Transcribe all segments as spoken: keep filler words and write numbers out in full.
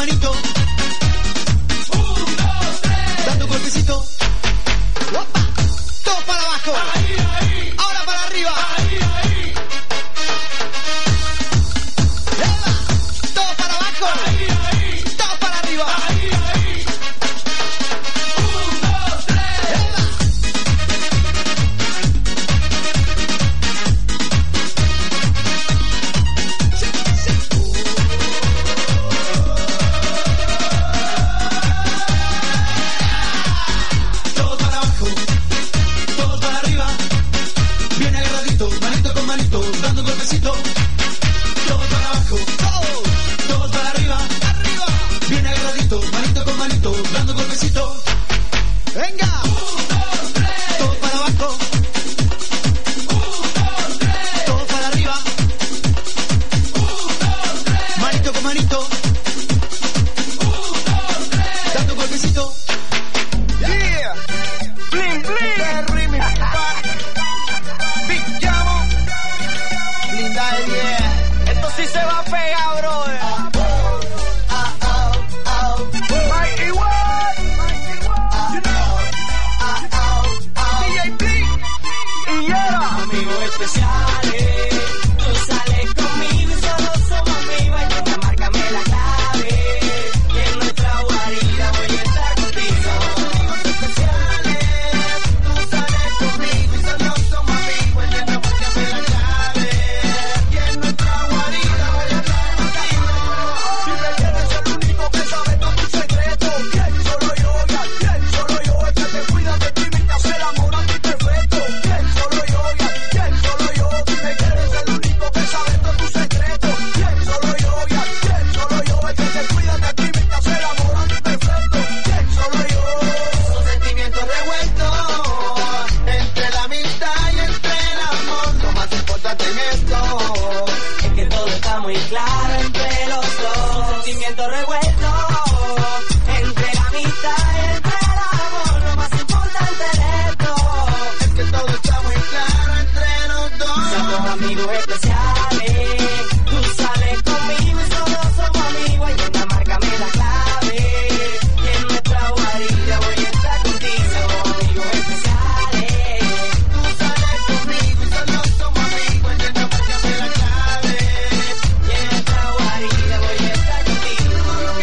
manito. Un, dos, tres. Dando un golpecito. ¡Opa! Todo para abajo. Ahí, ahí. Ahora para arriba. Ahí, ahí. ¡Eva! Todo para abajo. Ahí, ahí. Todo para arriba. Ahí, ahí. Un, dos, tres. ¡Eva! Sí, sí. Todo para abajo. Todo para arriba. Bien agarradito, manito con manito, dando un golpecito. Todo para abajo. Todo. Todo para arriba. Arriba. Bien agarradito, manito con manito, dando un golpecito. Venga. Un, dos, tres. Todo para abajo. Un, dos, tres. Todo para arriba. Un, dos, tres. Manito con manito. Un, dos, tres. Dando un golpecito. Yeah. Bling, bling. The remix, Big Llamo. Linda de diez. Esto sí se va a pegar, brother. Mikey What? You know. D J Bling. Y yeah. Amigos especiales. Tú sales conmigo y solo somos amigos. Y nunca márcame la clave. Y en nuestra guarida voy a estar contigo. Amigos especiales. Tú sales conmigo y solo somos amigos. Y nunca márcame la clave. Y en nuestra guarida voy a estar contigo. Dime quién es el único que sabe todo tu secreto. ¿Quién? Solo yo, ya. ¿Quién? Solo yo, el que te cuida de ti y te hace el amor a ti perfecto. ¿Quién? Solo yo, ya. ¿Quién? Solo yo. Dime quién es el único que sabe todo tu secreto. ¿Quién? Solo yo, ya. ¿Quién? Solo yo, el que te cuida de ti y te hace el amor a ti perfecto. ¿Quién? Solo yo. Son sentimientos revueltos entre la amistad y entre el amor. Lo más importante en esto es que todo está muy claro entre los dos. Son sentimientos revueltos entre la amistad y entre el amor. Lo más importante en esto es que todo está muy claro entre los dos. Somos amigos especiales. Tú sales conmigo y solo somos amigos. Y venga, márcame la clave. Y en nuestra guarida voy a estar contigo. Somos amigos especiales. Tú sales conmigo y solo somos amigos. Y venga, márcame la clave. Y en nuestra guarida voy a estar contigo.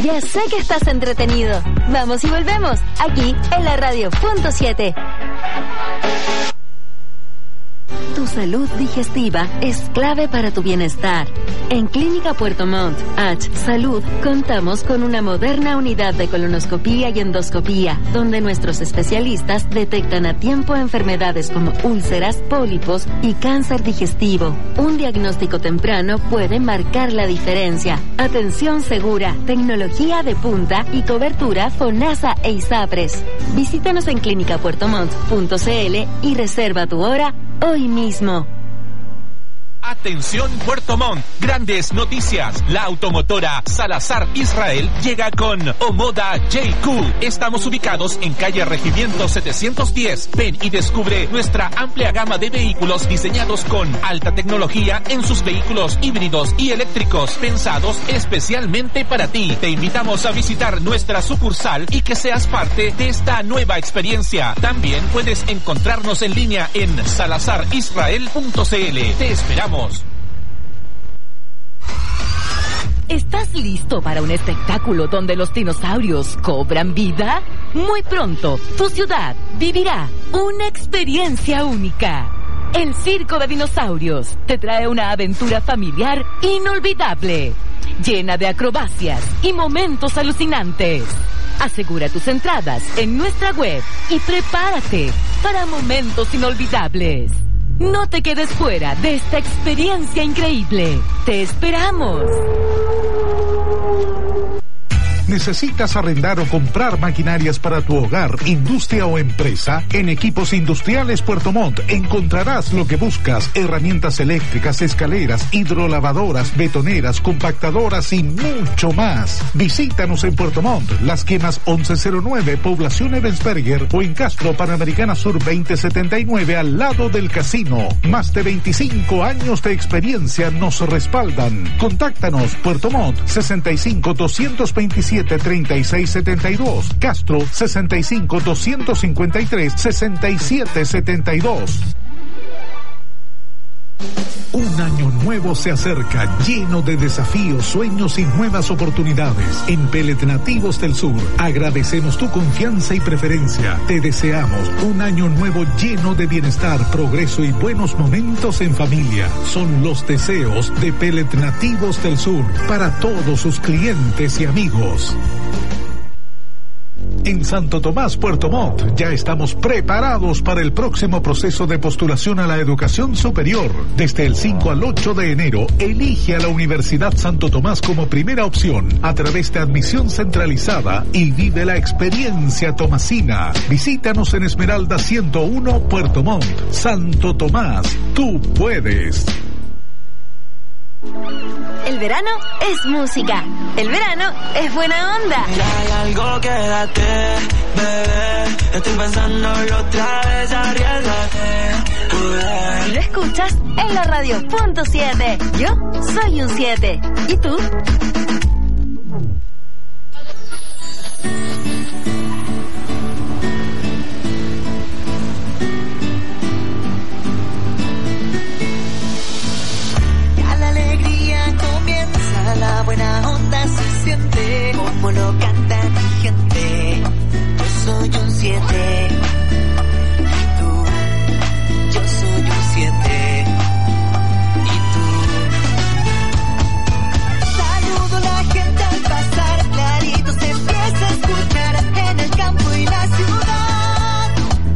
Ya sé que estás entretenido. Vamos y volvemos, aquí en la radio punto siete. Tu salud digestiva es clave para tu bienestar. En Clínica Puerto Montt, H Salud, contamos con una moderna unidad de colonoscopía y endoscopía, donde nuestros especialistas detectan a tiempo enfermedades como úlceras, pólipos y cáncer digestivo. Un diagnóstico temprano puede marcar la diferencia. Atención segura, tecnología de punta y cobertura FONASA e ISAPRES. Visítanos en clínica puerto montt punto c l y reserva tu hora hoy mismo. Atención Puerto Montt, grandes noticias. La automotora Salazar Israel llega con Omoda J Q. Estamos ubicados en calle Regimiento setecientos diez. Ven y descubre nuestra amplia gama de vehículos diseñados con alta tecnología en sus vehículos híbridos y eléctricos, pensados especialmente para ti. Te invitamos a visitar nuestra sucursal y que seas parte de esta nueva experiencia. También puedes encontrarnos en línea en salazar israel punto c l. Te esperamos. ¿Estás listo para un espectáculo donde los dinosaurios cobran vida? Muy pronto, tu ciudad vivirá una experiencia única. El Circo de Dinosaurios te trae una aventura familiar inolvidable, llena de acrobacias y momentos alucinantes. Asegura tus entradas en nuestra web y prepárate para momentos inolvidables. No te quedes fuera de esta experiencia increíble. ¡Te esperamos! ¿Necesitas arrendar o comprar maquinarias para tu hogar, industria o empresa? En Equipos Industriales Puerto Montt encontrarás lo que buscas: herramientas eléctricas, escaleras, hidrolavadoras, betoneras, compactadoras y mucho más. Visítanos en Puerto Montt, Las Quemas once cero nueve, Población Ebensberger, o en Castro, Panamericana Sur veinte setenta y nueve, al lado del casino. Más de veinticinco años de experiencia nos respaldan. Contáctanos: Puerto Montt, sesenta y cinco, doscientos veintisiete, treinta y seis setenta y dos, Castro, sesenta y cinco, doscientos cincuenta y tres, sesenta y siete setenta y dos. Un año nuevo se acerca, lleno de desafíos, sueños y nuevas oportunidades. En Pellet Nativos del Sur agradecemos tu confianza y preferencia. Te deseamos un año nuevo lleno de bienestar, progreso y buenos momentos en familia. Son los deseos de Pellet Nativos del Sur para todos sus clientes y amigos. En Santo Tomás, Puerto Montt, ya estamos preparados para el próximo proceso de postulación a la educación superior. Desde el cinco al ocho de enero, elige a la Universidad Santo Tomás como primera opción a través de admisión centralizada y vive la experiencia tomasina. Visítanos en Esmeralda ciento uno, Puerto Montt. Santo Tomás, tú puedes. El verano es música. El verano es buena onda. Ya hay algo, quédate, bebé. Estoy pensándolo otra vez, arriesgate. Y lo escuchas en la radio punto siete. Yo soy un siete. ¿Y tú? La buena onda se siente, como lo canta mi gente. Yo soy un siete. Y tú, yo soy un siete. Y tú. Saludo a la gente al pasar, clarito se empieza a escuchar en el campo y la ciudad.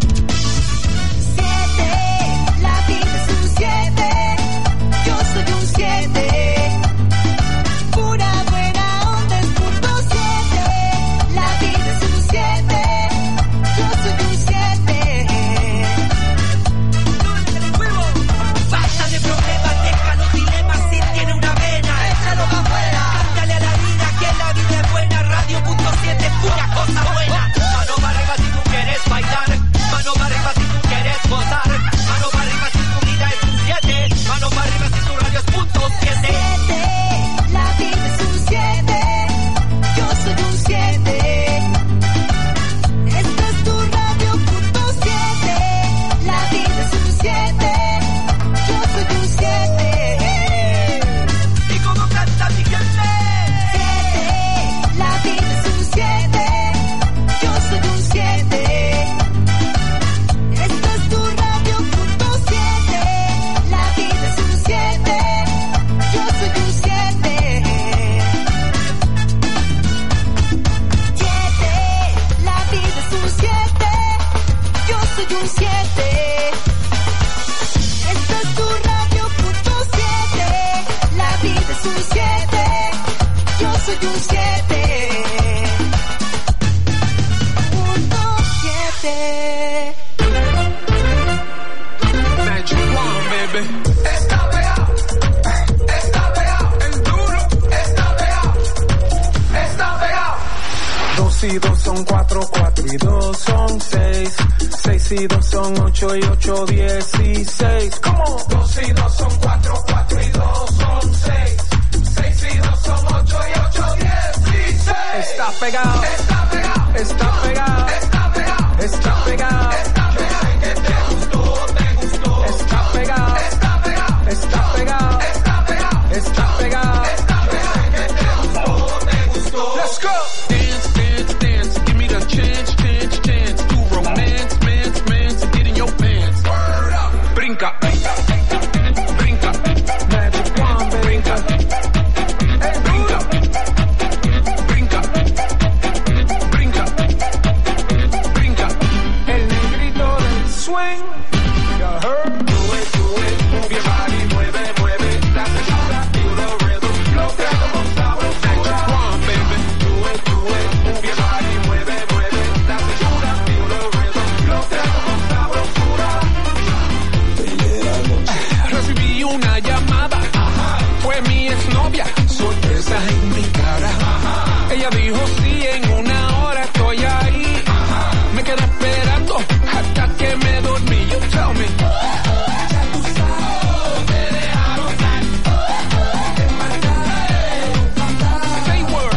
Siete, la vida es un siete. Yo soy un siete. Yo soy olvidarte. Magic One, baby. Está pegado, está pegado, el duro está pegado, está pegado. Dos y dos son cuatro, cuatro y dos son seis. Seis y dos son ocho y ocho, dieciséis. ¿Cómo? Dos y dos son cuatro, cuatro y dos son seis. Seis y dos son ocho y ocho, dieciséis. Está pegado, Está pegado, está pegado, está pegado, está pegado, está pegado. Y que te gustó, te gustó. está pegado, Está pegado, está pegado, está pegado, está pegado. está pegado. Y que te gustó, te gustó. Let's go. Dance, dance, dance. Give me the chance, chance, chance to romance, mance, mance, and get in your pants. Brinca, brinca, brinca. Magic One, baby. Brinca, brinca, brinca, brinca, brinca. El negrito del swing. You heard? Do it, do it. Move your body, mueve, mueve. La cintura, feel the rhythm. Lo que hagamos sabrosura. Magic One, baby. Do it, do it. Move your body, mueve, mueve. La cintura, feel the rhythm. Lo que hagamos sabrosura. Recibí una llamada, fue mi exnovia, sorpresa en mi cara. Ella dijo sí, en una hora estoy ahí. Me quedé esperando hasta que me dormí. You tell me. Say word.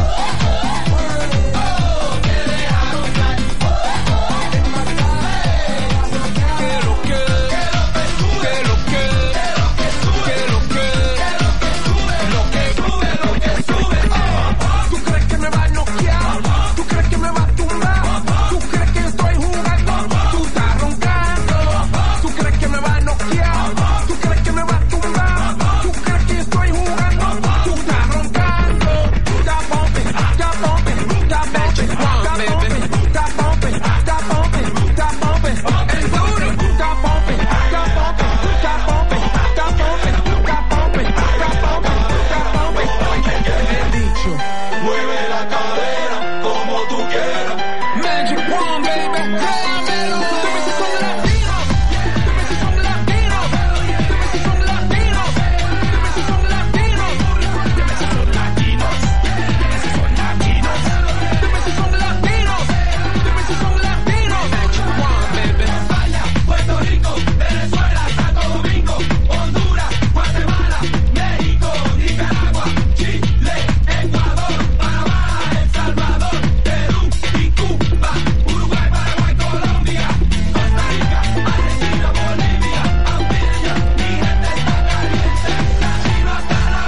Que lo que, que lo que, que lo que, lo que sube. ¿Tú crees que me va a noquear? ¿Tú crees que me va a tumbar? ¿Tú crees que estoy jugando? Tú estás roncando. ¿Tú crees que me va a noquear? ¿Tú crees que me va a tumbar? ¿Tú crees que estoy jugando? Tú estás roncando. Está bumping, está bumping, está bumping, está bumping, está bumping, está bumping, está bumping. El duro está bumping, está bumping, está bumping, está bumping, está bumping, está bumping, está bumping. He dicho, Mueve la cadera como tú quieras. Magic One, baby. Créamelo. Dime si son latinos. Dime si son latinos. Dime si son latinos. Dime si son latinos. Dime si son latinos. Dime si son latinos. Dime si son latinos. Dime si son latinos. Magic One, baby. España, Puerto Rico, Venezuela, Santo Domingo, Honduras, Guatemala, México, Nicaragua, Chile, Ecuador, Panamá, El Salvador, Perú y Cuba, Uruguay, Paraguay, Colombia, Costa Rica, Argentina, Bolivia, Australia, mi gente está caliente, latino hasta la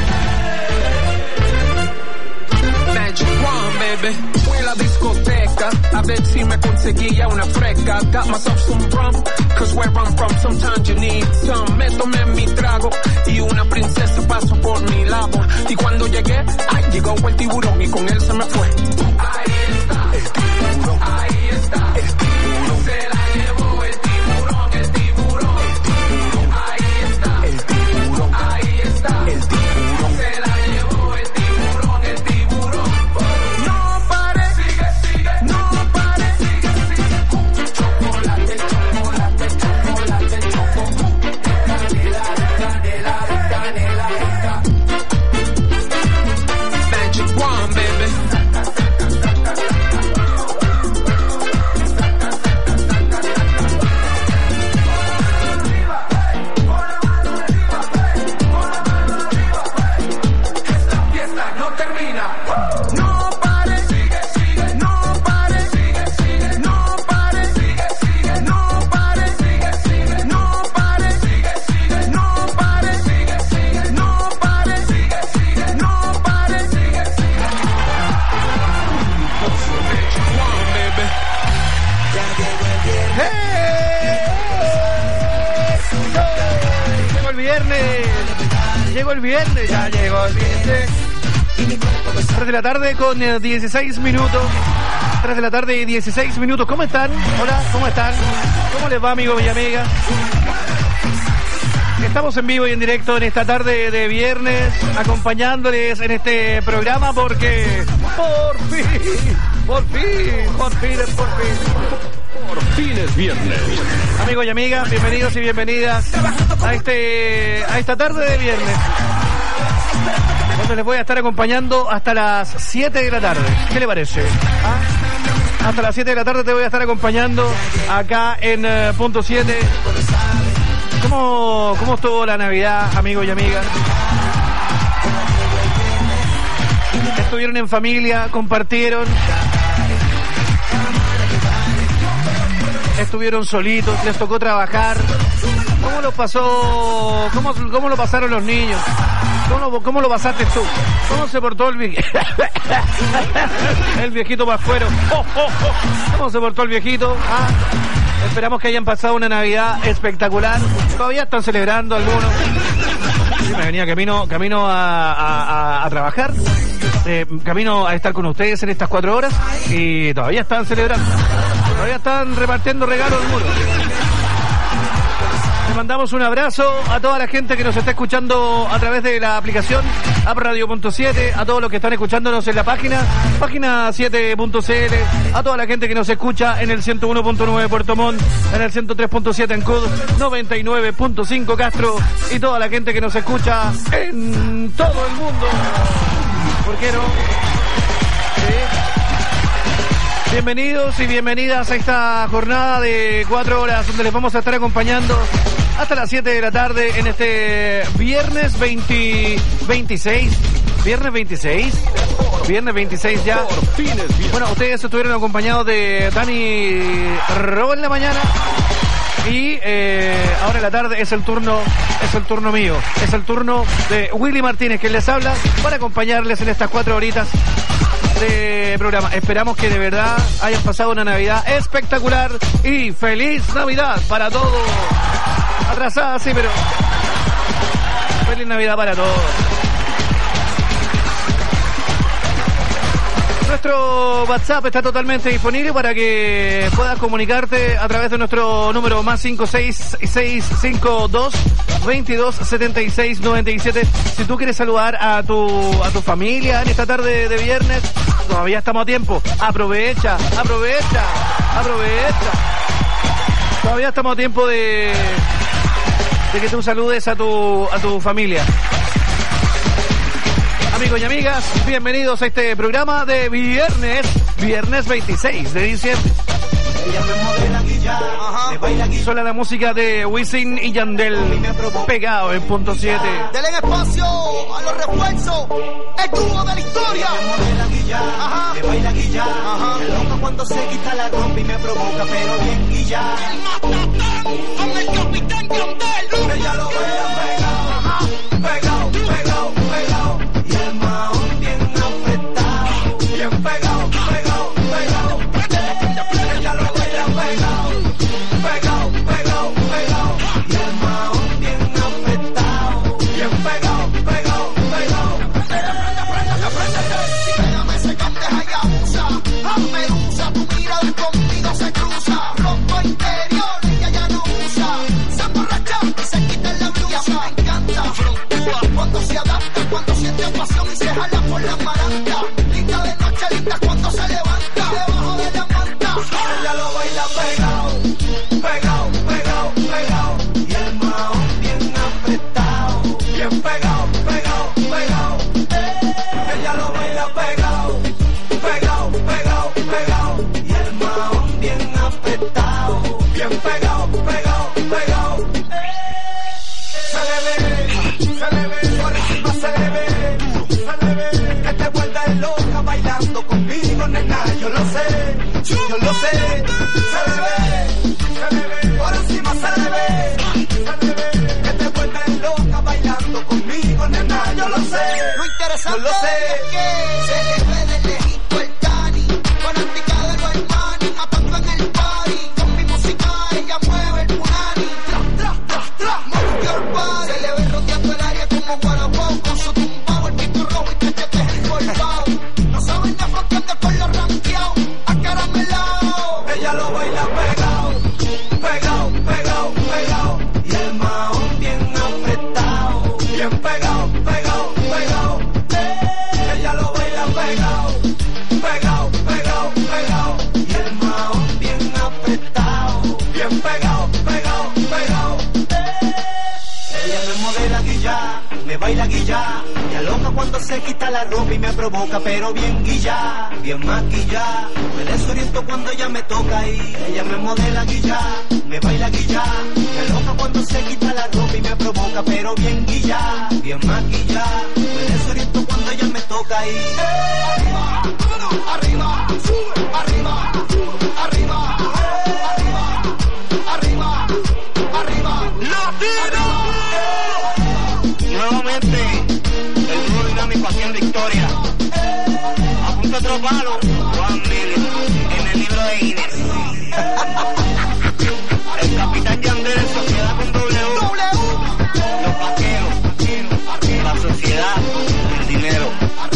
muerte. Magic One, baby. Fui a la discoteca a ver si me conseguía una fresca. Got myself some rum, cause where I'm from sometimes you need some. Me tomé mi trago y una princesa pasó por mi lado. Y cuando llegué, ay, llegó el tiburón y con él se me fue. Ahí está, El tiburón, ahí está, el tiburón, se la llevó el tiburón, el tiburón, el tiburón, ahí está, el tiburón, ahí está, el tiburón. se la llevó el tiburón, el tiburón. No pare, Sigue, sigue, no pare. chocolate, chocolate, chocolate, chocolate, canela, canela, canela, canela. Magic One, baby. Esta fiesta no termina. No pare, Sigue, sigue, no pare, sigue, sigue, no pare, sigue, sigue, no pare, sigue, sigue, no pare, sigue, sigue, no pare, sigue, sigue, no pare, sigue, sigue, no pare. sigue, sigue. Magic One, baby. Llegó el viernes, llegó el viernes, ya llegó el viernes. tres de la tarde con eh, dieciséis minutos. tres de la tarde y dieciséis minutos. ¿Cómo están? Hola, ¿cómo están? ¿Cómo les va, amigos y amigas? Estamos en vivo y en directo en esta tarde de viernes, acompañándoles en este programa porque por fin, por fin, por fin, por fin, por fin es viernes. Amigos y amigas, bienvenidos y bienvenidas a este a esta tarde de viernes, donde les voy a estar acompañando hasta las siete de la tarde. ¿Qué le parece? ¿Ah? Hasta las siete de la tarde te voy a estar acompañando acá en uh, Punto siete. ¿Cómo, ¿Cómo estuvo la Navidad, amigos y amigas? ¿Estuvieron en familia? ¿Compartieron? ¿Estuvieron solitos? ¿Les tocó trabajar? ¿Cómo lo pasó? ¿Cómo, cómo lo pasaron los niños? ¿Cómo, ¿Cómo lo pasaste tú? ¿Cómo se portó el viejito? El viejito Pascuero. Oh, oh, oh. ¿Cómo se portó el viejito? Ah, esperamos que hayan pasado una Navidad espectacular. Todavía están celebrando algunos. Sí, me venía camino, camino a, a, a trabajar. Eh, camino a estar con ustedes en estas cuatro horas. Y todavía están celebrando. Todavía están repartiendo regalos al muro. Le mandamos un abrazo a toda la gente que nos está escuchando a través de la aplicación App Radio punto siete, a todos los que están escuchándonos en la página, página siete punto c l, a toda la gente que nos escucha en el ciento uno punto nueve Puerto Montt, en el ciento tres punto siete en C U D, noventa y nueve punto cinco Castro, y toda la gente que nos escucha en todo el mundo. ¿Por qué no? ¿Sí? Bienvenidos y bienvenidas a esta jornada de cuatro horas donde les vamos a estar acompañando hasta las siete de la tarde en este viernes veinte, veintiséis. ¿Viernes veintiséis? Viernes veintiséis ya. Bueno, ustedes estuvieron acompañados de Dani Robo en la mañana. Y eh, ahora en la tarde es el turno, es el turno mío, es el turno de Willy Martínez, que les habla, para acompañarles en estas cuatro horitas de programa. Esperamos que de verdad hayan pasado una Navidad espectacular y feliz Navidad para todos. Atrasada, sí, pero feliz Navidad para todos. Nuestro WhatsApp está totalmente disponible para que puedas comunicarte a través de nuestro número más cinco seis seis cinco dos, veintidós setenta y seis noventa y siete. Si tú quieres saludar a tu a tu familia en esta tarde de viernes, todavía estamos a tiempo. Aprovecha, aprovecha, aprovecha. Todavía estamos a tiempo de de que tú saludes a tu a tu familia. Amigos y amigas, bienvenidos a este programa de viernes, viernes veintiséis de diciembre. Suena la música de Wisin y Yandel, pegado en Punto siete. Denle espacio a los refuerzos, el dúo de la historia. Ajá. Me baila guilla, ajá. Me loca cuando se quita la ropa y me provoca, pero bien guilla. El matatán con el capitán Yandel. Ella lo baila pegado, ajá. Pegado, pegado, pegado. Y el maón bien apretado, bien pegado, pegado, pegado. Ella lo baila pegado, pegado, pegado, pegado. Y el maón bien apretado, bien pegado, pegado, pegado. Pégame ese canteja y abusa, hazme usa, tu mirada conmigo se cruza. Rompo interior, ella ya no usa, se emborracha y se quita la blusa. Y a mí me encanta, cuando se adapta, cuando siente pasión y se jala por la maranta. Linda de noche, linda cuando se levanta, debajo de la manta. Ella lo baila pegado, pegado, pegado, pegado. Y el maón bien apretado, bien pegado, pegado, pegado. Ella lo baila pegado, pegado, pegado, pegado. Y el maón bien apretado, bien pegado, pegado, pegado. Se le ve, se le ve, por encima se le ve, se le ve, que te vuelves loca bailando conmigo, nena, yo lo sé, yo lo sé, se le ve, se le ve, por encima se le ve, se le ve, que te vuelves loca bailando conmigo, nena, yo lo sé, lo interesante yo lo sé, es que se le ve de lejito el Dani, fanática de los hermanos, matando en el party, con mi música ella mueve el punani, tras, tras, tras, tras, move your body. Se le ve rodeando el área como Guaraguao, con su tumbao, el pico rojo y cachetes encorvados. No saben nada fronteando con los ranqueados, acaramelao. Ella lo baila pegado, pegado, pegado, pegado. Y el maón bien apretado, bien pegado, pegado, pegado. Ella lo baila bien pegado, pegado, pegado. Ella me modela guilla, me baila guilla, me aloca cuando se quita la ropa y me provoca, pero bien guilla, bien maquilla, me desoriento cuando ella me toca y ella me modela guilla, me baila guilla, me aloca cuando se quita la ropa y me provoca, pero bien guilla, bien maquilla, me desoriento cuando ella me toca y arriba, arriba, sube, arriba, arriba, arriba, arriba, arriba, latino. Nuevamente, el dúo dinámico aquí en Victoria. A punto otro palo, Juan Miller, en el libro de Guinness. El capitán Yandel en sociedad con W. Los vaqueros, la sociedad, el dinero.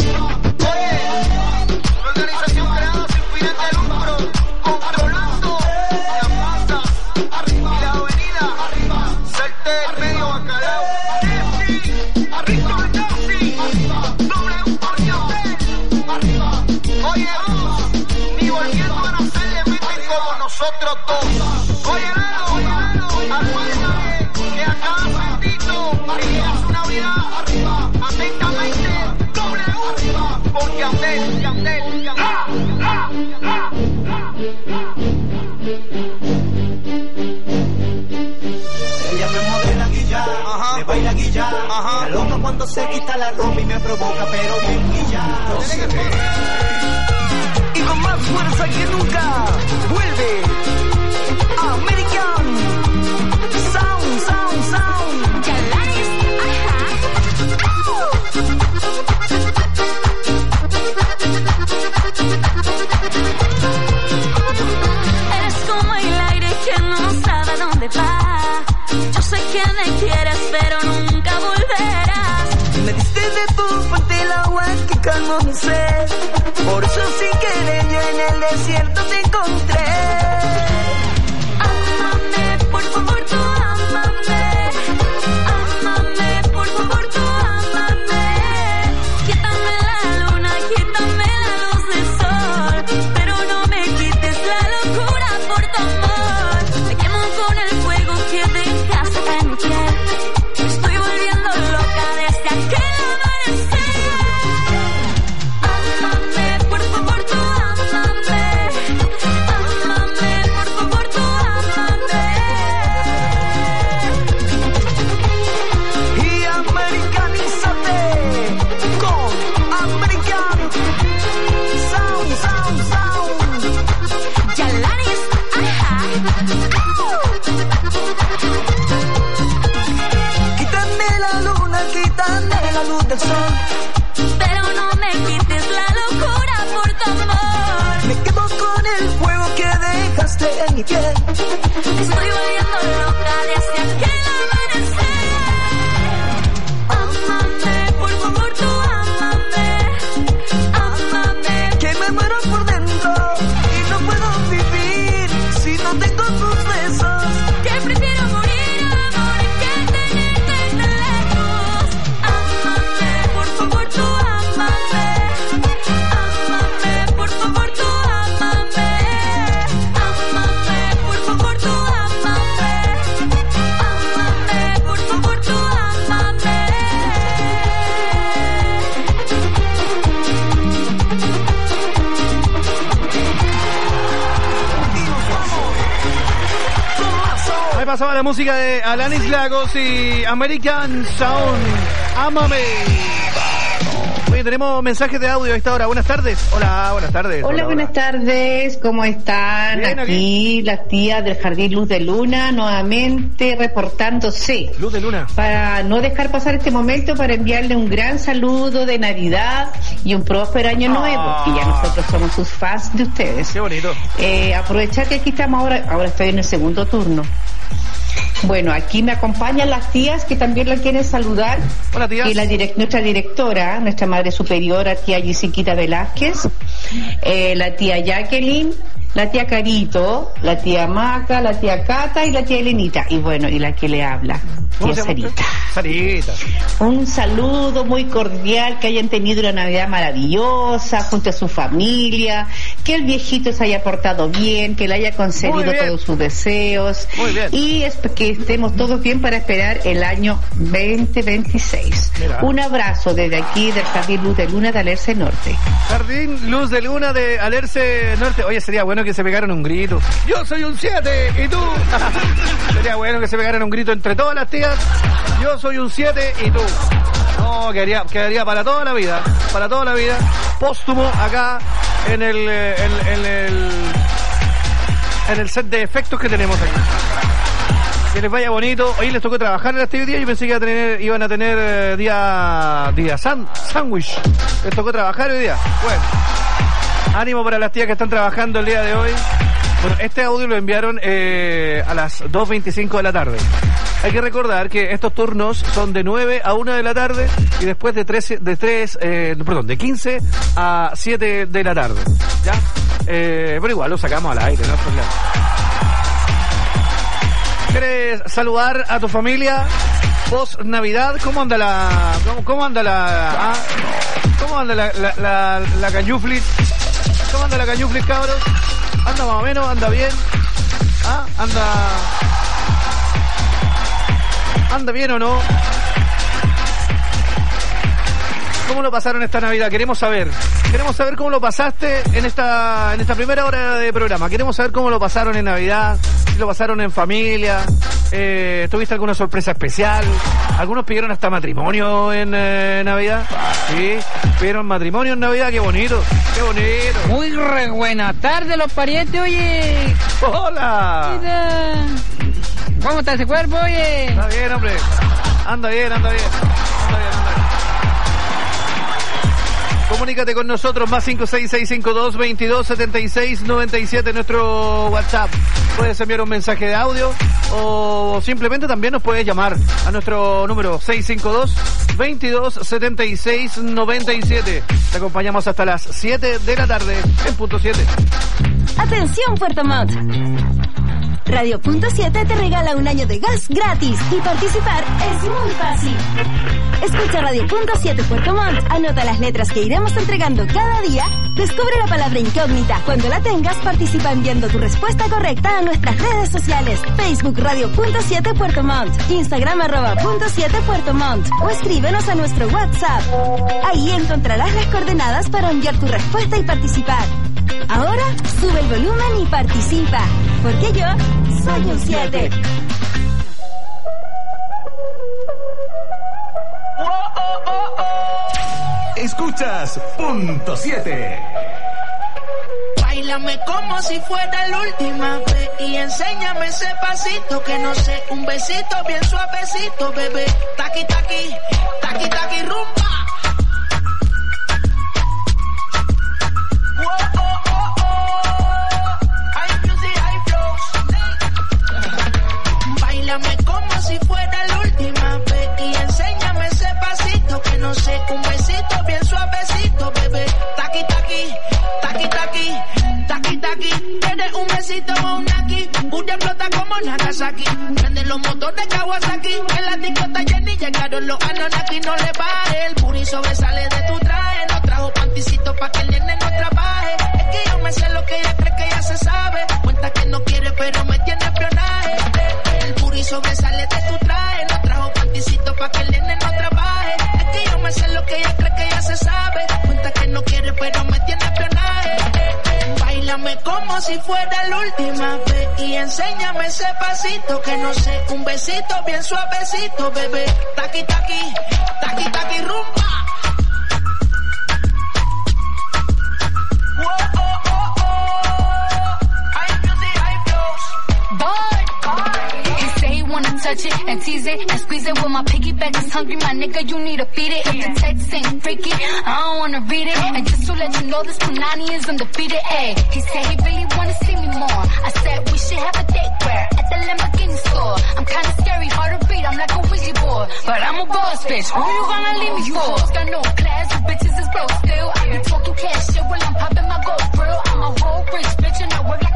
Oye, una organización creada sin fines de lucro, controlando las masas, arriba, y la avenida, arriba, salte del medio bacalao. Arriba, Nazi, arriba, W por Yandel, arriba. Oye, vos, ni volviendo a nacer le meten como nosotros dos. Oye, Lalo, oye, Lalo, acuérdate que a cada bendito llega su Navidad, arriba, atentamente, W, arriba, por Yandel, Yandel, Yandel. Ella me modela guilla, ajá, me baila guilla, ajá, me aloca cuando se quita la ropa y me provoca, pero bien guilla. Y con más fuerza que nunca, vuelve American Sound, Sound, Sound. Yalanis, eres como el aire que no sabe dónde va. Yo sé que me quieres, pero nunca volverás. Me diste de tu fuente el agua que calmó mi sed. Por eso sin querer yo en el desierto te encontré. Ámame, por favor, tú ámame. Ámame, por favor, tú ámame. Quítame la luna, quítame la luz del sol, pero no me quites la locura por tu amor. Me quemo con el fuego que dejaste en mi piel. Me estoy volviendo loca desde aquel amanecer. Ámame, por favor, tú ámame. Ámame, por favor, tú ámame. Y americanízate con American Sound, Sound, Sound. Yalanis, ajá. Quítame la luna, quítame la luz del sol, Pero no me quites la locura por tu amor. me quedo con el fuego que dejaste en mi piel. Me estoy volviendo loca desde aquel amanecer. Ámame, por favor, tú ámame. Ámame. Que me muero por dentro y no puedo vivir si no tengo tus besos. Que prefiero morir, amor, que tenerte tan lejos. Ámame, por favor, tú ámame. Ámame, por favor, tú ámame. Ámame, por favor, tú ámame. Ámame, por favor, tú ámame. Ahí pasaba la música de Alanis Lagos y American Sound. Ámame. Oye, tenemos mensajes de audio a esta hora. Buenas tardes. Hola, buenas tardes. Hola, buenas tardes, ¿cómo están? Bien, aquí, aquí. las tías del Jardín Luz de Luna, nuevamente reportándose. Luz de luna. Para no dejar pasar este momento, para enviarle un gran saludo de Navidad y un próspero año nuevo, que ya nosotros somos sus fans de ustedes. Qué bonito. Eh, aprovechar que aquí estamos ahora, ahora estoy en el segundo turno. Bueno, aquí me acompañan las tías que también la quieren saludar. Hola, tías. Y la direc- nuestra directora, nuestra madre superiora, tía Jessiquita Velázquez, eh, la tía Jacqueline, la tía Carito, la tía Maca, la tía Cata y la tía Elenita. Y bueno, y la que le habla, ¿Cómo tía se llama Sarita. usted? Sarita. Un saludo muy cordial, que hayan tenido una Navidad maravillosa junto a su familia, que el viejito se haya portado bien, que le haya Muy concedido bien. todos sus deseos. Muy bien. Y es que estemos todos bien para esperar el año veinte veintiséis. Mira. Un abrazo desde aquí del Jardín Luz de Luna de Alerce Norte. Jardín Luz de Luna de Alerce Norte. Oye, sería bueno que se pegaran un grito. Yo soy un siete y tú. Sería bueno que se pegaran un grito entre todas las tías. Yo soy un siete y tú. No, quedaría, quedaría para toda la vida. Para toda la vida. Póstumo acá en el, eh, en, en el, en el set de efectos que tenemos aquí. Que les vaya bonito. Hoy les tocó trabajar en este día. Yo pensé que iba a tener, iban a tener eh, día, día san, sándwich. Les tocó trabajar hoy día. Bueno, ánimo para las tías que están trabajando el día de hoy. Bueno, este audio lo enviaron eh, a las dos veinticinco de la tarde. Hay que recordar que estos turnos son de nueve a una de la tarde y después de tres, de tres, eh, perdón, de quince a siete de la tarde. ¿Ya? Eh, pero igual lo sacamos al aire, no hay problema. ¿Quieres saludar a tu familia post Navidad? ¿Cómo anda la, cómo, cómo anda la, ah? cómo anda la, la, la, la cañuflis? ¿Cómo anda la cañuflis, cabros? ¿Anda más o menos? ¿Anda bien? ¿Ah? ¿Anda, anda bien o no? ¿Cómo lo pasaron esta Navidad? Queremos saber. Queremos saber cómo lo pasaste en esta en esta primera hora de programa. Queremos saber cómo lo pasaron en Navidad, si lo pasaron en familia. Eh, ¿Tuviste alguna sorpresa especial? Algunos pidieron hasta matrimonio en eh, Navidad. Sí, pidieron matrimonio en Navidad. Qué bonito, qué bonito. Muy re buena tarde, los parientes, oye. ¡Hola! Mira. ¿Cómo está ese cuerpo, oye? Está bien, hombre. Anda bien, anda bien. Anda bien, anda bien. Comunícate con nosotros, más cinco seis seis cinco dos, veintidós, setenta y seis, noventa y siete, nuestro WhatsApp. Puedes enviar un mensaje de audio o simplemente también nos puedes llamar a nuestro número seis cinco dos, veintidós, setenta y seis, noventa y siete. Te acompañamos hasta las siete de la tarde en Punto siete. Atención, Puerto Montt. Radio Punto siete te regala un año de gas gratis y participar es muy fácil. Escucha Radio Punto siete Puerto Montt, anota las letras que iremos entregando cada día, descubre la palabra incógnita. Cuando la tengas, participa enviando tu respuesta correcta a nuestras redes sociales. Facebook Radio Punto siete Puerto Montt, Instagram arroba Punto siete Puerto Montt o escríbenos a nuestro WhatsApp. Ahí encontrarás las coordenadas para enviar tu respuesta y participar. Ahora, sube el volumen y participa, porque yo soy un siete. Escuchas Punto siete. Báilame como si fuera la última vez y enséñame ese pasito que no sé, un besito bien suavecito, bebé. Taqui taqui, taqui taqui rumba. Báilame como si fuera la última vez y enséñame ese pasito que no sé, un besito bien suavecito, bebé. Taqui taqui, taqui taqui, taqui taqui. Tienes un besito o un aquí, una explota como Nagasaki. Prende los motores Kawasaki, en la discota Jenny llegaron los Anonaki. No le baje, el puri sobresale de tu traje. No trajo panticito pa' que el nene no trabaje. Es que yo me sé lo que ella cree que ya se sabe. Cuenta que no quiere pero me tiene espionaje. El puri sobresale de tu traje. No trajo panticito pa' que el nene no trabaje. Es que yo me sé lo que ella cree que ya se sabe. Cuenta que no quiere pero me tiene espionaje. Báilame como si fuera la última vez y enséñame ese pasito que no sé, un besito bien suavecito, bebé. Taqui taqui, taqui taqui rumba. Whoa, oh, oh, oh. Hay music, hay flows. Boy, he say he wanna touch it and tease it and squeeze it. With my piggyback is hungry, my nigga, you need to feed it. If the text ain't freaky, I don't wanna read it. And just to let you know, this Punani is undefeated. Ay, he said he really wanna see me more. I said we should have a date where at the Lamborghini store. I'm kinda scary, hard to read, I'm like a Ouija board, but I'm a boss bitch. Who you gonna leave me for? You got no class, you bitches is broke still. I be talking cash shit while I'm popping my gold grill. I'm a whole rich bitch and I work like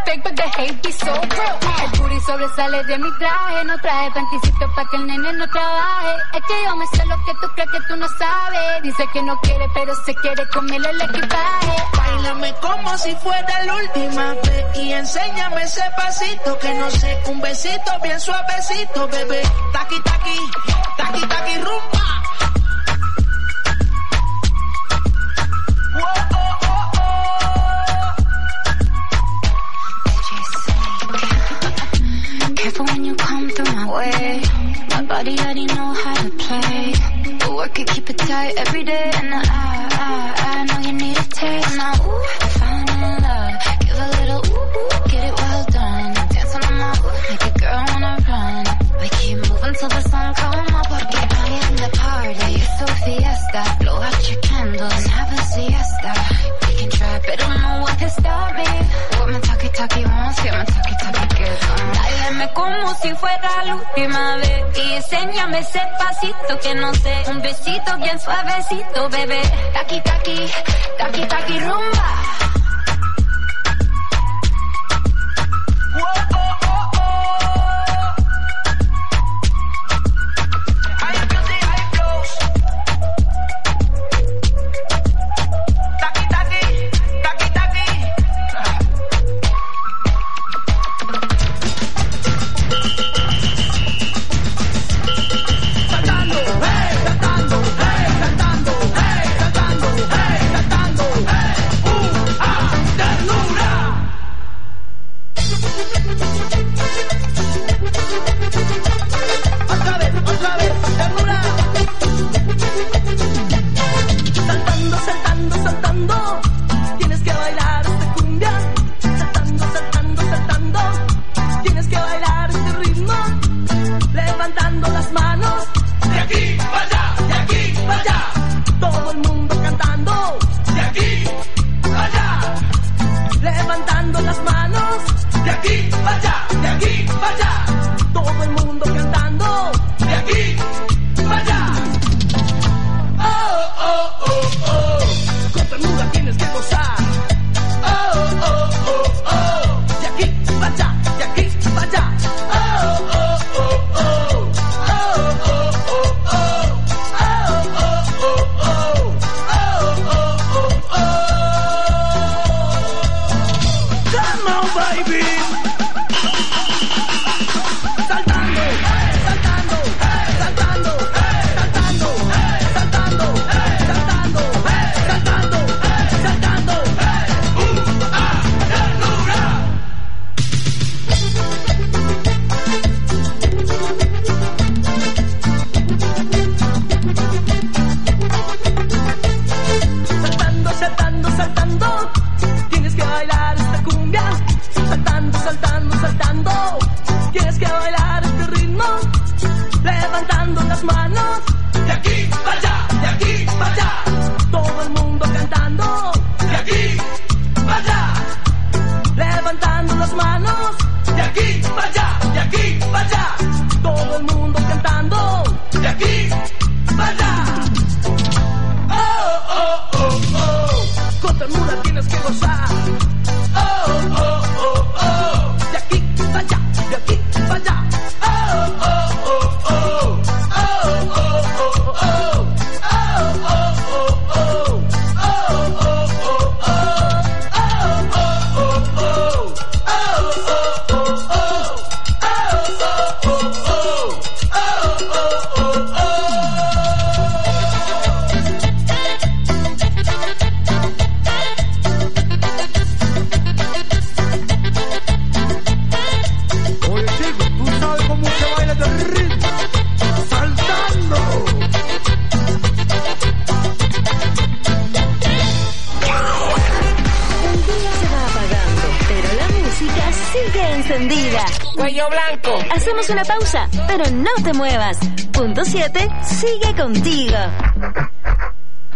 fake, but the hate be so real. El booty sobresale de mi traje, no traje panticito pa' que el nene no trabaje. Es que yo me sé lo que tú crees que tú no sabes. Dice que no quiere, pero se quiere comerle el equipaje. Báilame como si fuera la última vez y enséñame ese pasito que no sé, un besito bien suavecito, bebé. Taqui, taqui, taqui, taqui, rumba. Whoa, oh, oh, oh. Careful when you come through my way. My body already know how to play. But work it, keep it tight every day. And I, I, I know you need a taste. Now, ooh, I'm falling in love. Give a little ooh, ooh, get it well done. Dance on the mouth, make a girl wanna run. We keep moving till the sun come up. Porque I am the party, it's so fiesta. Blow out your candles and have a siesta. We can try, but don't know what can stop me. What my talkie talkie wants, get my talkie talkie good. Báilame como si fuera la última vez y enséñame ese pasito que no sé, un besito bien suavecito, bebé. Taqui taqui, taqui taqui rumba. Whoa, oh, oh, oh. How you feel, see how it flows. Taqui taqui, taqui taqui. Saltando, hey, saltando, hey, saltando, hey, saltando, hey, saltando, hey. Uh, ah, ternura. Otra vez, otra vez, ternura. Saltando, saltando, saltando. Tienes que bailar esta cumbia. Saltando, saltando, saltando. Tienes que bailar este ritmo. Levantando las manos. De aquí para allá, de aquí para allá. Todo el mundo cantando. De aquí para allá. Levantando las manos. De aquí para allá, de aquí para allá. Todo el mundo cantando. De aquí para allá. Oh, oh, oh, oh. Con ternura tienes que gozar. Oh, oh, oh, oh. De aquí para allá, de aquí para allá. Oh, oh, oh, oh. Oh, oh, oh, oh. Oh, oh, oh, oh. Oh, oh, oh, oh. Come on, baby. Saltando, saltando, saltando, saltando, saltando, saltando, saltando, saltando. Uh, ah, ternura. Saltando, saltando, saltando. Tienes que bailar esta cumbia. Saltando, saltando, saltando. Tienes que bailar este ritmo. Levantando las manos. De aquí para allá, de aquí para allá. Todo el mundo cantando. De aquí para allá. Levantando las manos. De aquí para allá, de aquí para allá. Todo el mundo cantando. De aquí para allá. Oh, oh, oh, oh. Con ternura tienes que gozar. Oh, oh, oh, oh. De aquí para allá, de aquí para allá. Oh, oh, oh, oh. Oh, oh, oh, oh. Oh, oh, oh, oh. Oh, oh, oh, oh. Oh, oh, oh, oh. Oh, oh, oh, oh. Oh, oh, oh, oh. encendida. Cuello blanco. Hacemos una pausa, pero no te muevas. Punto siete sigue contigo.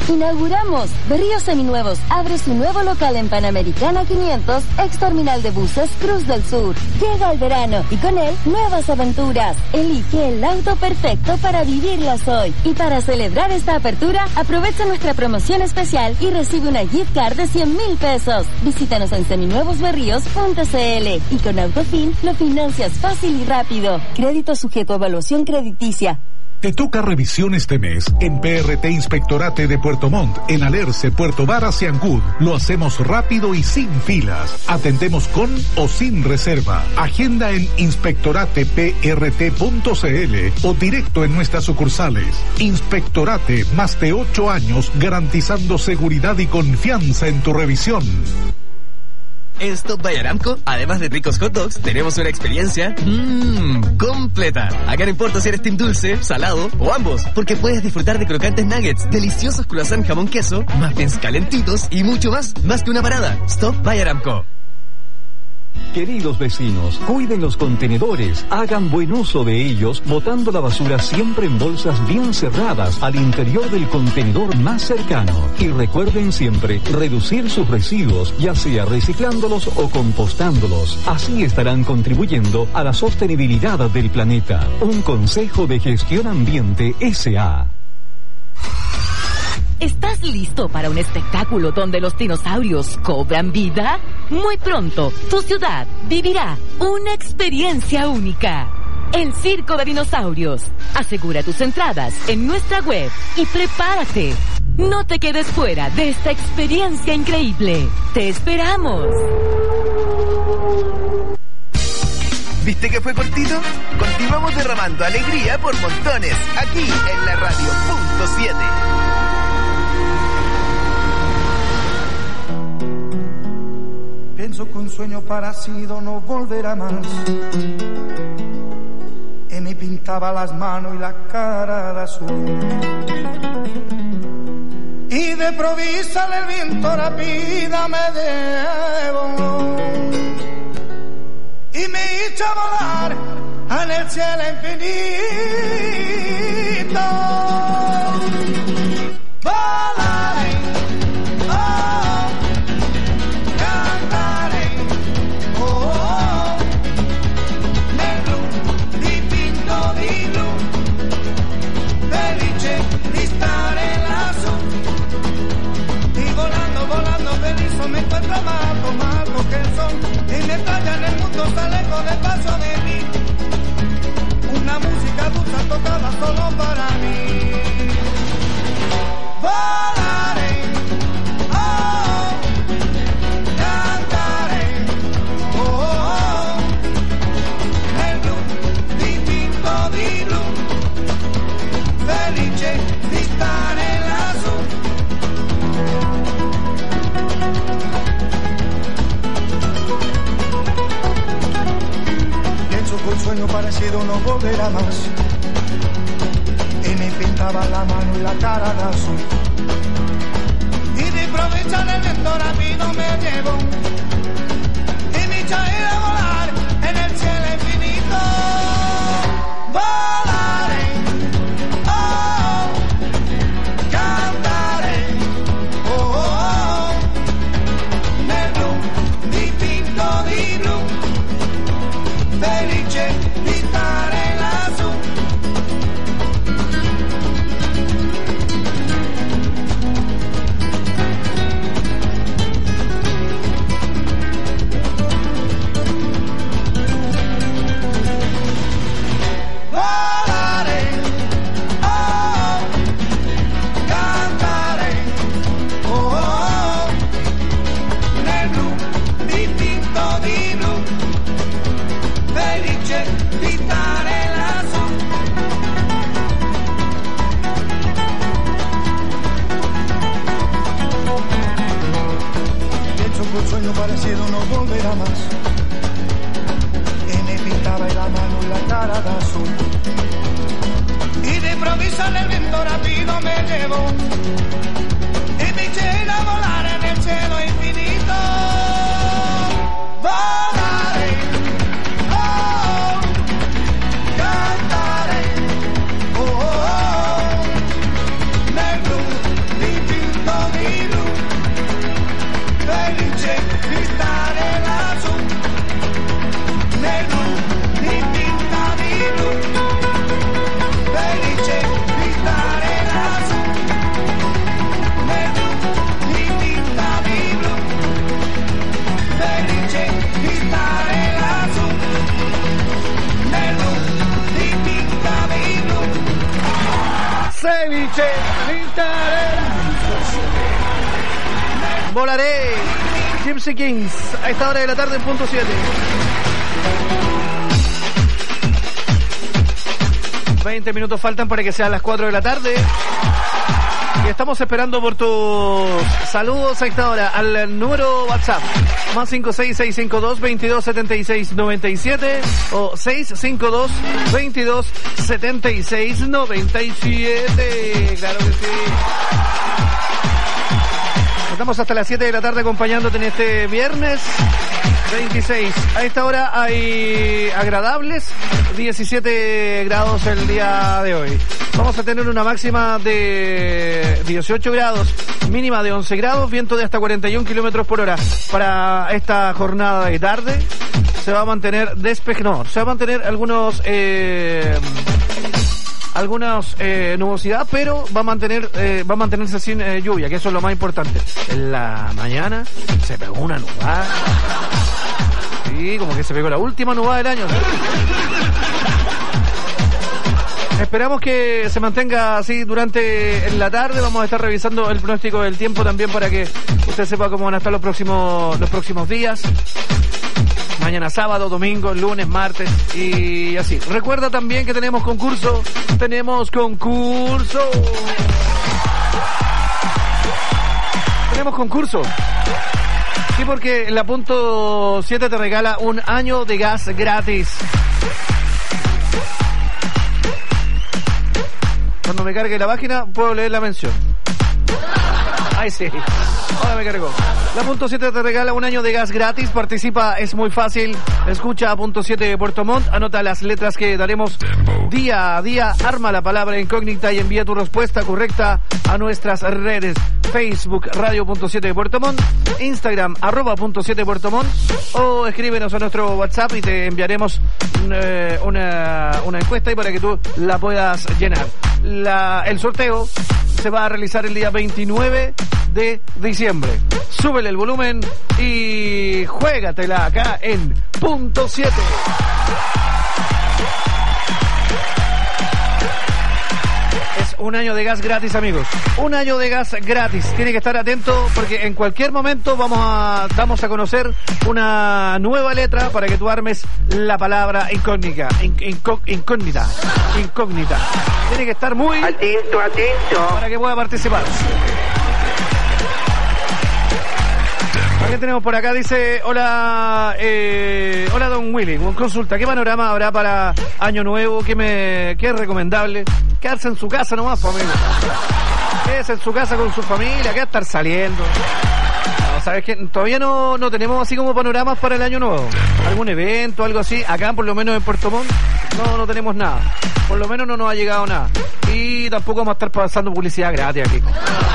Inauguramos Berríos Seminuevos. Abre su nuevo local en Panamericana quinientos, ex terminal de buses Cruz del Sur. Llega el verano y con él nuevas aventuras. Elige el auto perfecto para vivirlas hoy. Y para celebrar esta apertura, aprovecha nuestra promoción especial y recibe una gift card de cien mil pesos. Visítanos en seminuevos berríos punto c l y con Autofin lo financias fácil y rápido. Crédito sujeto a evaluación crediticia. Te toca revisión este mes en P R T Inspectorate de Puerto Montt, en Alerce, Puerto Varas y Ancud. Lo hacemos rápido y sin filas. Atendemos con o sin reserva. Agenda en inspectorate p r t punto c l o directo en nuestras sucursales. Inspectorate, más de ocho años garantizando seguridad y confianza en tu revisión. En Stop by Aramco, además de ricos hot dogs, tenemos una experiencia mmm, completa. Acá no importa si eres team dulce, salado o ambos, porque puedes disfrutar de crocantes nuggets, deliciosos croissant jamón queso, muffins calentitos y mucho más, más que una parada. Stop by Aramco. Queridos vecinos, cuiden los contenedores, hagan buen uso de ellos, botando la basura siempre en bolsas bien cerradas al interior del contenedor más cercano. Y recuerden siempre reducir sus residuos, ya sea reciclándolos o compostándolos. Así estarán contribuyendo a la sostenibilidad del planeta. Un consejo de Gestión Ambiente S A ¿Estás listo para un espectáculo donde los dinosaurios cobran vida? Muy pronto, tu ciudad vivirá una experiencia única. El Circo de Dinosaurios. Asegura tus entradas en nuestra web y prepárate. No te quedes fuera de esta experiencia increíble. ¡Te esperamos! ¿Viste que fue cortito? Continuamos derramando alegría por montones aquí en la radio punto siete. Pienso que un sueño parecido no volverá más. Y me pintaba las manos y la cara de azul. Y de provisa el viento rápida me llevó. Y me hizo volar en el cielo infinito. Volaré, oh, cantaré, oh, oh, nel blu dipinto di blu, felice di stare lassù. Y volando, volando feliz me encuentro más alto que el sol. Y me talla en el mundo tan lejos del paso de mí. Una música dulce tocada solo para mí. Volaré, oh, cantaré, oh, oh, nel blu dipinto di blu, felice di stare lassù. Pienso que un sueño parecido no volverá más. Y me pintaba la mano y la cara de azul. Y de improviso el viento rápido me llevó. Y me hizo ir a volar en el cielo infinito. Volaré, oh, cantaré, oh, oh, nel blu dipinto di blu, felice di stare lassù. Volare, oh, cantare, oh, oh, nel blu dipinto di blu, felice di stare lassù. Pienso que un sueño parecido no volverá más. Y me pintaba la mano y la cara de azul. Y de improviso el viento rápido me llevó. Y me eché a volar en el cielo infinito. Volaré, oh, cantaré, oh, oh, nel blu dipinto Volaré. Gypsy Kings, a esta hora de la tarde en punto siete. veinte minutos faltan para que sean las cuatro de la tarde. Y estamos esperando por tus saludos a esta hora al número WhatsApp más cinco seis seis cinco dos veintidós setenta y seis noventa y siete o seis cinco dos veintidós setenta y seis noventa y siete. Claro que sí. Estamos hasta las siete de la tarde acompañándote en este viernes veintiséis. A esta hora hay agradables diecisiete grados el día de hoy. Vamos a tener una máxima de dieciocho grados, mínima de once grados, viento de hasta cuarenta y un kilómetros por hora. Para esta jornada de tarde se va a mantener despeje, no, se va a mantener algunos eh, algunas eh, nubosidad, pero va a mantener eh, va a mantenerse sin eh, lluvia, que eso es lo más importante. En la mañana se pegó una nubada. Sí, como que se pegó la última nubada del año. Esperamos que se mantenga así durante la tarde. Vamos a estar revisando el pronóstico del tiempo también para que usted sepa cómo van a estar los próximos los próximos días. Mañana sábado, domingo, lunes, martes y así. Recuerda también que tenemos concurso. Tenemos concurso. Tenemos concurso. Sí, porque la punto siete te regala un año de gas gratis. Cuando me cargue la página, puedo leer la mención. Ay, sí. Ahora me cargó. La punto siete te regala un año de gas gratis. Participa, es muy fácil. Escucha a punto siete de Puerto Montt. Anota las letras que daremos día a día. Arma la palabra incógnita y envía tu respuesta correcta a nuestras redes. Facebook, Radio punto siete de Puerto Montt. Instagram, arroba punto siete Puerto Montt. O escríbenos a nuestro WhatsApp y te enviaremos eh, una, una encuesta y para que tú la puedas llenar. La, el sorteo se va a realizar el día veintinueve de diciembre. Súbele el volumen y juégatela acá en punto siete. Es un año de gas gratis, amigos. Un año de gas gratis. Tiene que estar atento porque en cualquier momento vamos a damos a conocer una nueva letra para que tú armes la palabra incógnita. In, inco, incógnita. Incógnita. Tiene que estar muy atento, atento para que pueda participar. ¿Qué tenemos por acá? Dice, hola, eh, hola Don Willy, consulta, ¿qué panorama habrá para Año Nuevo? ¿Qué, me, qué es recomendable? Quedarse en su casa nomás, familia. Quédese en su casa con su familia, ¿qué va a estar saliendo? No, ¿sabes qué? Todavía no, no tenemos así como panoramas para el Año Nuevo. ¿Algún evento, algo así? Acá, por lo menos en Puerto Montt, no, no tenemos nada. Por lo menos no nos ha llegado nada. Y tampoco vamos a estar pasando publicidad gratis aquí.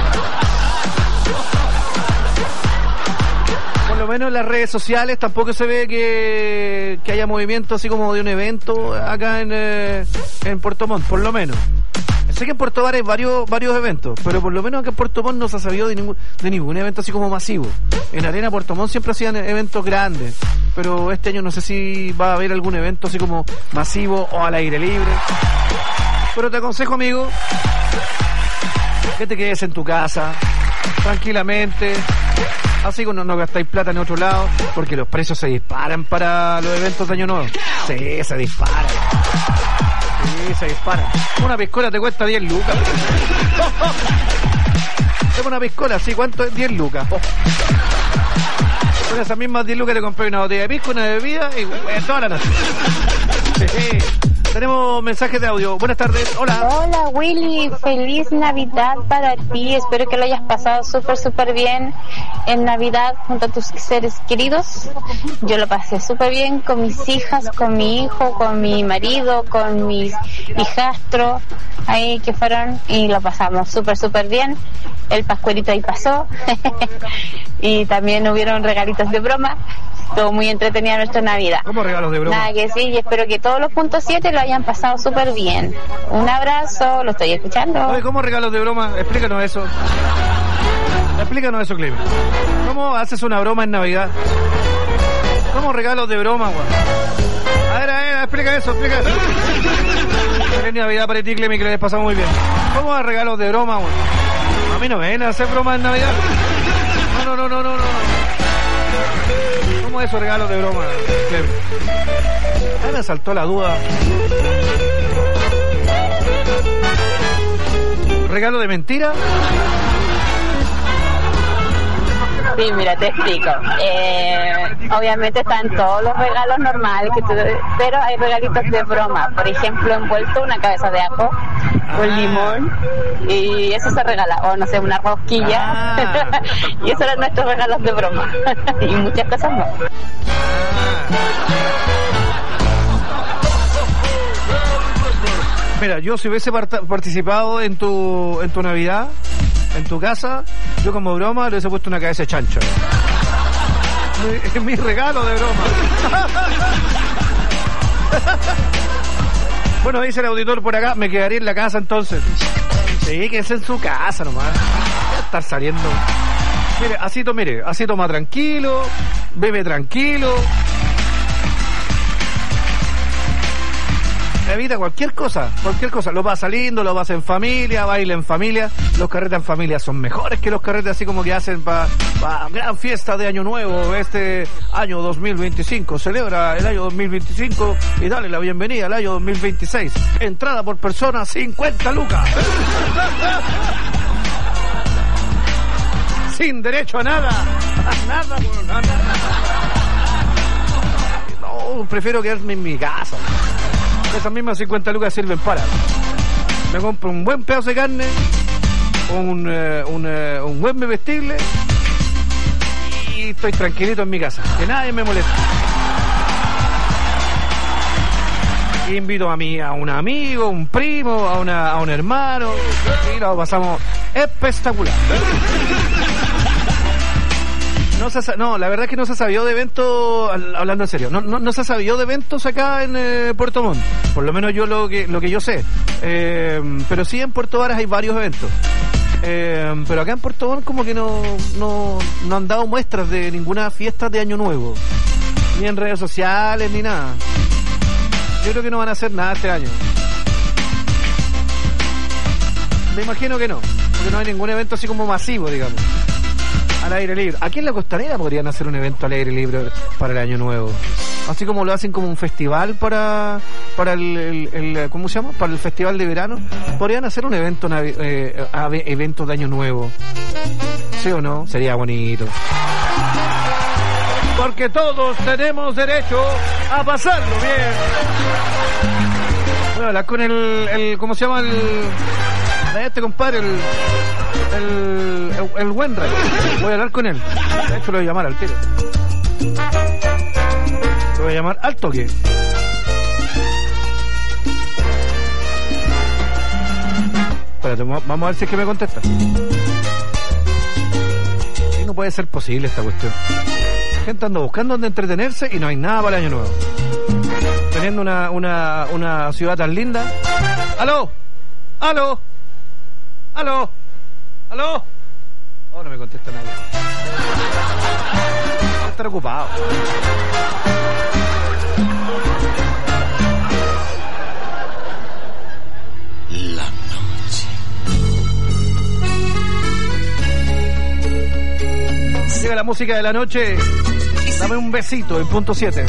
Por lo menos en las redes sociales tampoco se ve que, que haya movimiento así como de un evento acá en, eh, en Puerto Montt, por lo menos. Sé que en Puerto Bar hay varios, varios eventos, pero por lo menos acá en Puerto Montt no se ha sabido de ningún, de ningún evento así como masivo. En Arena Puerto Montt siempre hacían eventos grandes, pero este año no sé si va a haber algún evento así como masivo o al aire libre. Pero te aconsejo, amigo, que te quedes en tu casa, tranquilamente. Así que no, no gastáis plata en otro lado, porque los precios se disparan para los eventos de Año Nuevo. Sí, se disparan. Sí, se disparan. Una piscola te cuesta diez lucas. Es una piscola, sí, ¿cuánto es? diez lucas. Oh. Con esas mismas diez lucas te compré una botella de pisco, una bebida y eh, toda la noche. Sí. Tenemos mensajes de audio. Buenas tardes. Hola. Hola, Willy. Feliz Navidad para ti. Espero que lo hayas pasado súper, súper bien en Navidad junto a tus seres queridos. Yo lo pasé súper bien con mis hijas, con mi hijo, con mi marido, con mis hijastros ahí que fueron y lo pasamos súper, súper bien. El pascualito ahí pasó. Y también hubieron regalitos de broma. Estuvo muy entretenida nuestra Navidad. ¿Cómo regalos de broma? Nada que sí, y espero que todos los puntos siete lo hayan pasado súper bien. Un abrazo, lo estoy escuchando. Oye, ¿cómo regalos de broma? Explícanos eso. Explícanos eso, Clip. ¿Cómo haces una broma en Navidad? ¿Cómo regalos de broma, güey? A ver, a ver, explica eso, explica eso. Feliz Navidad para ti, Clemi, que les pasamos muy bien. ¿Cómo a regalos de broma, güey? A mí no me ven a hacer bromas en Navidad. No, no, no, no, no, no. ¿Cómo es esos regalos de broma, Clem? Ahí me saltó la duda. ¿Regalo de mentira? Sí, mira, te explico. Eh, obviamente están todos los regalos normales, que tú, pero hay regalitos de broma. Por ejemplo, envuelto una cabeza de ajo con limón y eso se regala. O no sé, una rosquilla. Ah. Y esos eran nuestros regalos de broma. Y muchas cosas más. Mira, yo si hubiese part- participado en tu en tu Navidad, en tu casa, yo como broma le hubiese puesto una cabeza de chancho. Es mi regalo de broma. Bueno, dice el auditor por acá, me quedaría en la casa entonces. Sí, que es en su casa nomás. Voy a estar saliendo. Mire, así, to, mire, así toma tranquilo, bebe tranquilo. Evita cualquier cosa, cualquier cosa. Lo vas saliendo, lo vas en familia, baila en familia. Los carretes en familia son mejores que los carretes así como que hacen para pa gran fiesta de Año Nuevo. Este año dos mil veinticinco celebra el año dos mil veinticinco y dale la bienvenida al año dos mil veintiséis. Entrada por persona, cincuenta lucas. Sin derecho a nada. A nada, bueno, nada. No, prefiero quedarme en mi casa. Esas mismas cincuenta lucas sirven para. Me compro un buen pedazo de carne, un, uh, un, uh, un buen bebestible y estoy tranquilito en mi casa. Que nadie me moleste. Invito a mí, a un amigo, un primo, a, una, a un hermano y lo pasamos espectacular. No, se, no, la verdad es que no se sabió de eventos, hablando en serio, no, no, no se sabió de eventos acá en eh, Puerto Montt, por lo menos yo lo que lo que yo sé, eh, pero sí en Puerto Varas hay varios eventos, eh, pero acá en Puerto Montt como que no, no, no han dado muestras de ninguna fiesta de Año Nuevo, ni en redes sociales, ni nada. Yo creo que no van a hacer nada este año. Me imagino que no, porque no hay ningún evento así como masivo, digamos. Al aire libre. Aquí en la Costanera podrían hacer un evento al aire libre para el Año Nuevo. Así como lo hacen como un festival para para el, el, el ¿cómo se llama? Para el festival de verano. Podrían hacer un evento navi- eh, evento de Año Nuevo. ¿Sí o no? Sería bonito. Porque todos tenemos derecho a pasarlo bien. Voy a hablar con el, el ¿cómo se llama? El este compadre, el el, el, el Wenray. Voy a hablar con él. De hecho lo voy a llamar al tiro. Lo voy a llamar al toque. Espérate, vamos a ver si es que me contesta. Sí, no puede ser posible esta cuestión. La gente anda buscando donde entretenerse y no hay nada para el Año Nuevo. Teniendo una, una, una ciudad tan linda. ¡Aló! ¡Aló! ¡Aló! ¿Aló? Oh, no me contesta nadie. Voy a estar ocupado. La noche. Llega la música de la noche. Dame un besito en punto siete.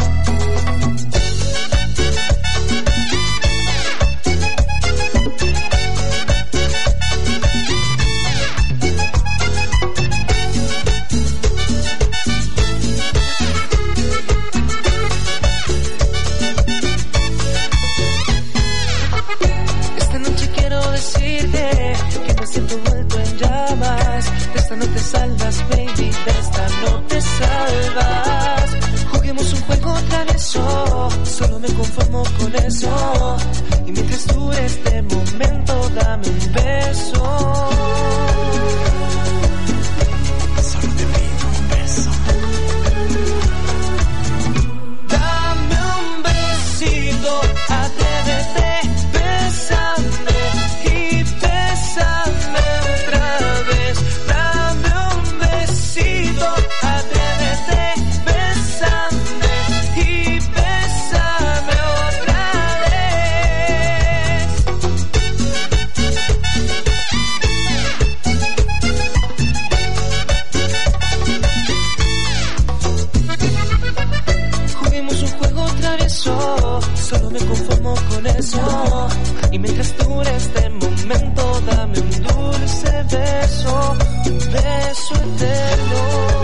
No te salvas, baby, de esta no te salvas. Juguemos un juego travieso, solo me conformo con eso. Y mientras dure este momento, dame un beso. Solo te pido un beso. Dame un besito, atrévete, bésame y bésame otra vez. Atrévete, bésame y bésame otra vez. beso, solo me conformo con eso. Y mientras dure este momento, dame un dulce beso, un beso eterno.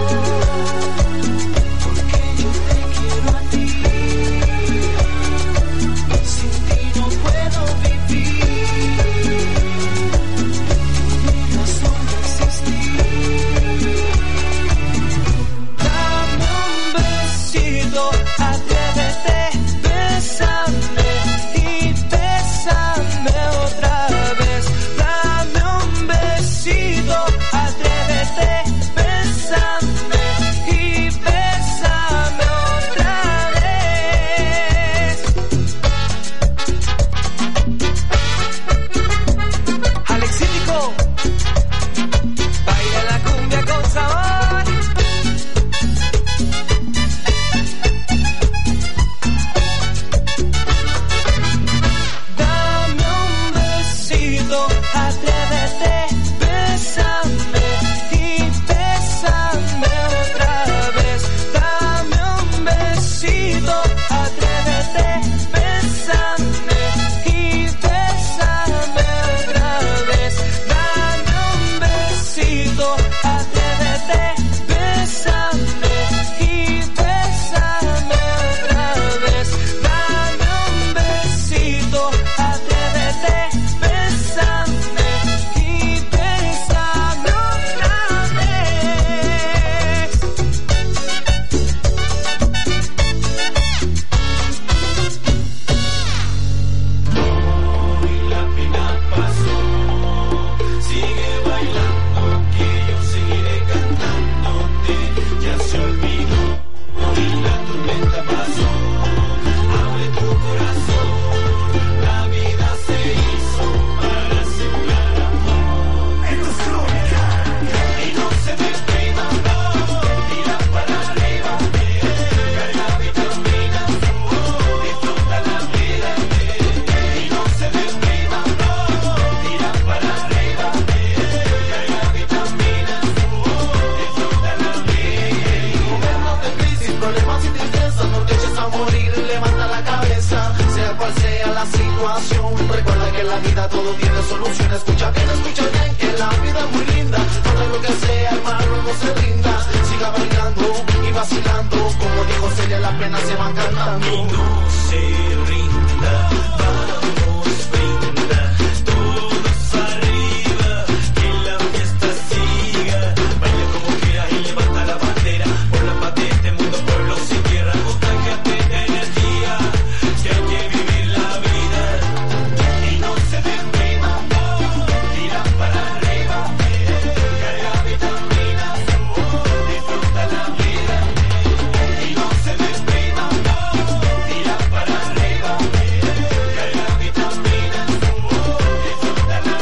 Porque yo te quiero a ti, sin ti no puedo vivir. Mi razón de existir. Dame un besito, atrévete, bésame y bésame otra vez. Dame un besito, atrévete, bésame y bésame otra vez. Alexítico, baila la cumbia con sabor. Dame un besito, atrévete, bésame y bésame otra vez. Dame un besito, atrévete, bésame y bésame otra vez. Dame un besito, atrévete, bésame y bésame otra vez. Dame un besito, atrévete, bésame y bésame otra vez. Hoy la pena pasó, sigue bailando que yo seguiré cantándote. Ya se olvidó y la tormenta pasó. Abre tu corazón, la vida se hizo para sembrar amor. Esto es crónica y no se despeina, no. Mira para arriba, carga vitaminas, disfruta la vida y no se despeina, no. Mira para arriba, carga vitaminas, disfruta la vida. Momentos de crisis, problemas y tristeza, no te eches a morir, levanta la cabeza, sea cual sea la situación. Recuerda que en la vida todo tiene solución. Escucha bien, escucha bien, que la vida es muy linda. Todo lo que sea, hermano, no se rinda. Siga bailando y vacilando, como dijo Celia, las penas se van cantando. Y no se rinda, vamos, brinda, todos arriba, que la fiesta siga. Baila como quieras y levanta la bandera, por la paz de este mundo, pueblo sin tierra. Contágiate de energía, que hay que vivir la vida. Y no se desprima, no, tira para arriba, carga vitaminas, disfruta la vida. Y no se desprima, no, tira para arriba, carga vitaminas, disfruta la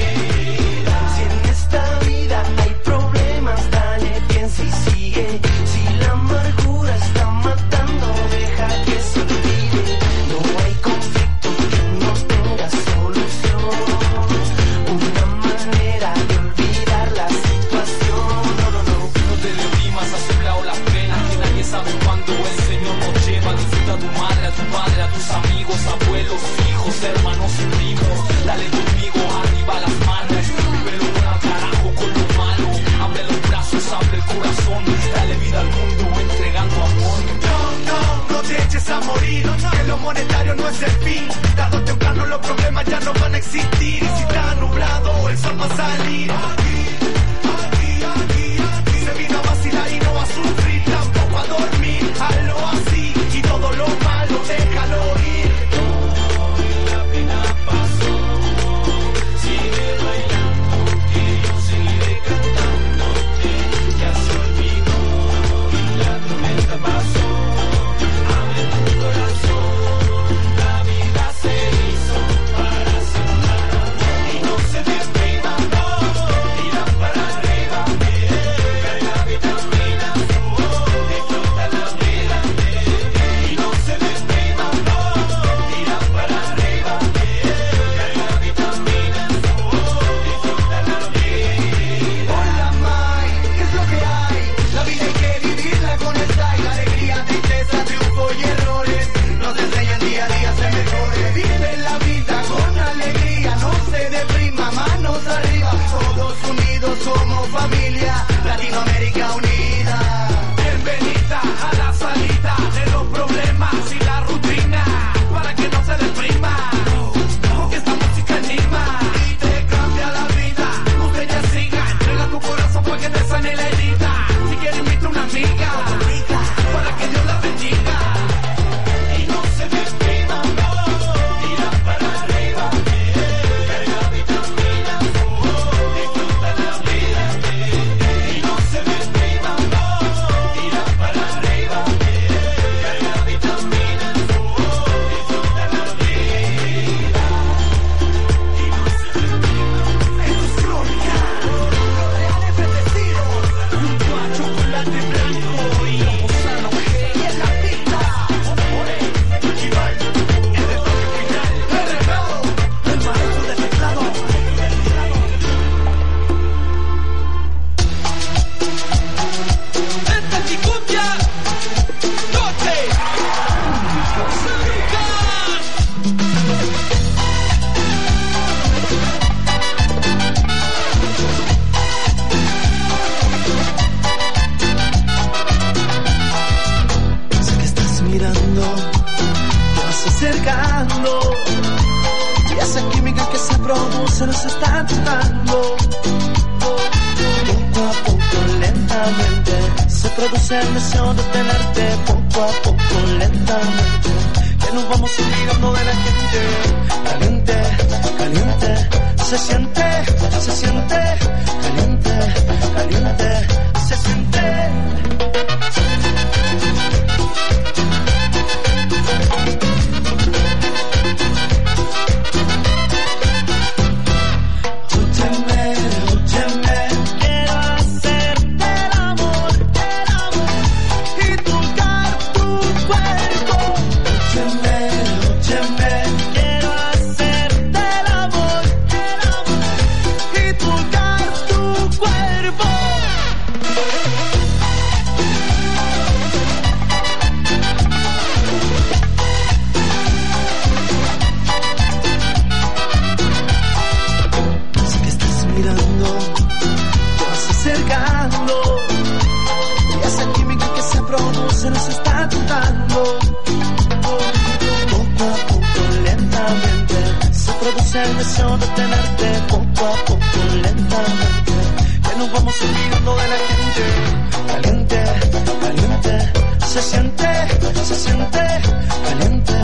vida. Si en esta vida hay problemas, dale, piensa y sigue. Si la amargura está matando, deja que se olvide. No hay conflicto que no tenga solución. Una manera de olvidar la situación. No, no, no. No te deprimas, has soplado las penas, que nadie sabe cuándo el Señor nos lleva. Disfruta a tu madre, a tu padre, a tus amigos, abuelos, hijos, hermanos y primos. Dale conmigo, arriba las manos. Vívelo con al carajo con lo malo. Abre los brazos, abre el corazón. Dale vida al mundo entregando amor. No, no, no te eches a morir. Que lo monetario no es el fin. Tarde o temprano los problemas ya no van a existir. Y si está nublado, el sol va a salir. Aquí, aquí, aquí, aquí. Se vino a vacilar y no va a sufrir. Tampoco a dormir. Hazlo así y todo lo malo déjalo ir. Hoy la pena pasó, sigue bailando que yo seguiré cantándote. Ya se olvidó y la tormenta pasó. Abre tu corazón, la vida se hizo para sembrar acercando y esa química que se produce nos está tentando. Poco a poco, lentamente, se produce el deseo de tenerte. Poco a poco, lentamente, que nos vamos olvidando de la gente. Caliente, caliente, se siente, se siente. Caliente, caliente, se siente. El deseo de tenerte. Poco a poco, lentamente, que nos vamos olvidando de la gente. Caliente, caliente, se siente, se siente. Caliente,